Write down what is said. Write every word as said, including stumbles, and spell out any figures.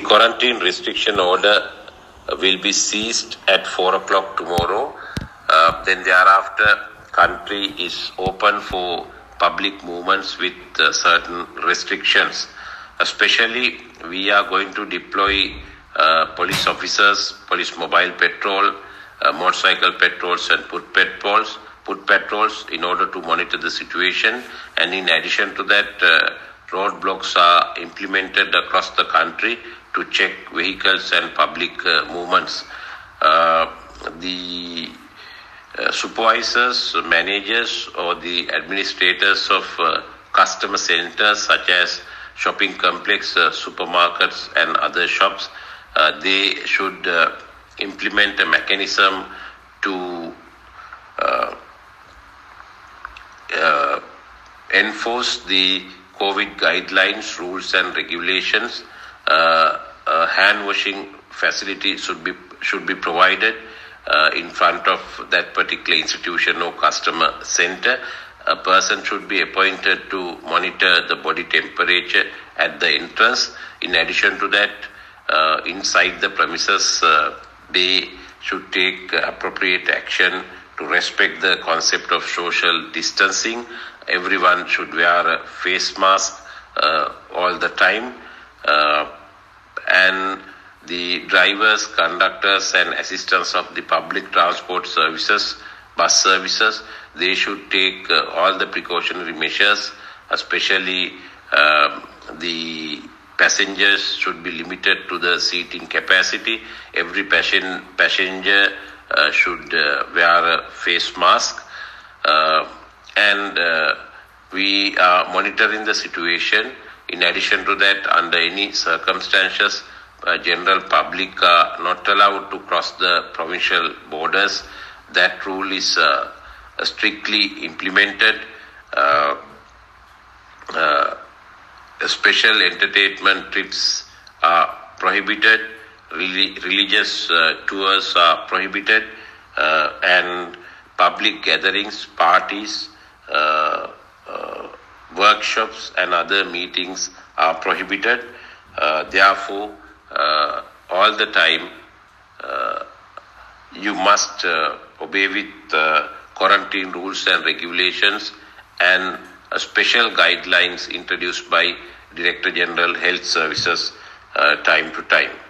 quarantine restriction order will be ceased at four o'clock tomorrow. Uh, then thereafter, country is open for public movements with uh, certain restrictions. Especially, we are going to deploy uh, police officers, police mobile patrol, uh, motorcycle patrols and foot patrols, foot patrols in order to monitor the situation. And in addition to that, uh, roadblocks are implemented across the country to check vehicles and public uh, movements. Uh, the uh, supervisors, managers or the administrators of uh, customer centers such as shopping complex, uh, supermarkets and other shops, uh, they should uh, implement a mechanism to uh, uh, enforce the COVID guidelines, rules and regulations. Uh, uh, hand washing facility should be should be provided uh, in front of that particular institution or customer center. A person should be appointed to monitor the body temperature at the entrance. In addition to that, uh, inside the premises, uh, they should take appropriate action to respect the concept of social distancing. Everyone should wear a face mask uh, all the time. Uh, and the drivers, conductors and assistants of the public transport services, bus services, they should take uh, all the precautionary measures, especially uh, the passengers should be limited to the seating capacity. Every passion, passenger uh, should uh, wear a face mask. Uh, and uh, we are monitoring the situation. In addition to that, under any circumstances, uh, general public are not allowed to cross the provincial borders. That rule is uh, strictly implemented. Uh, uh, special entertainment trips are prohibited. Reli- religious uh, tours are prohibited. Uh, and public gatherings, parties, uh, uh, workshops and other meetings are prohibited. Uh, therefore, uh, all the time, uh, you must uh, obey with uh, quarantine rules and regulations and uh, special guidelines introduced by Director General Health Services uh, time to time.